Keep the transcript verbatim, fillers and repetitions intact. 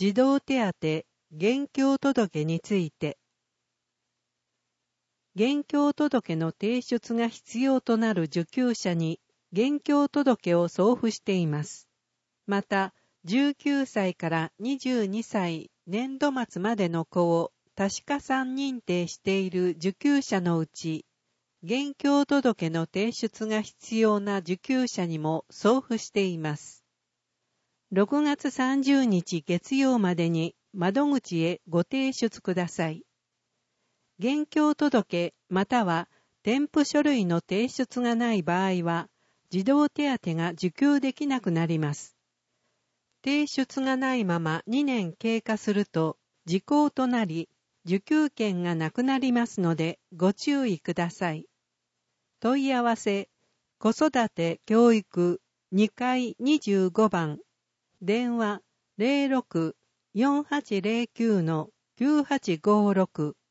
児童手当現況届について、現況届の提出が必要となる受給者に現況届を送付しています。また、じゅうきゅうさいからにじゅうにさい年度末までの子を多子加算認定している受給者のうち、現況届の提出が必要な受給者にも送付しています。ろくがつさんじゅうにち月曜までに窓口へご提出ください。現況届または添付書類の提出がない場合は、児童手当が受給できなくなります。提出がないままにねん経過すると時効となり、受給権がなくなりますのでご注意ください。問い合わせ、子育て教育にかいにじゅうごばん、電話 ゼロろく よんはちゼロきゅう きゅうはちごろく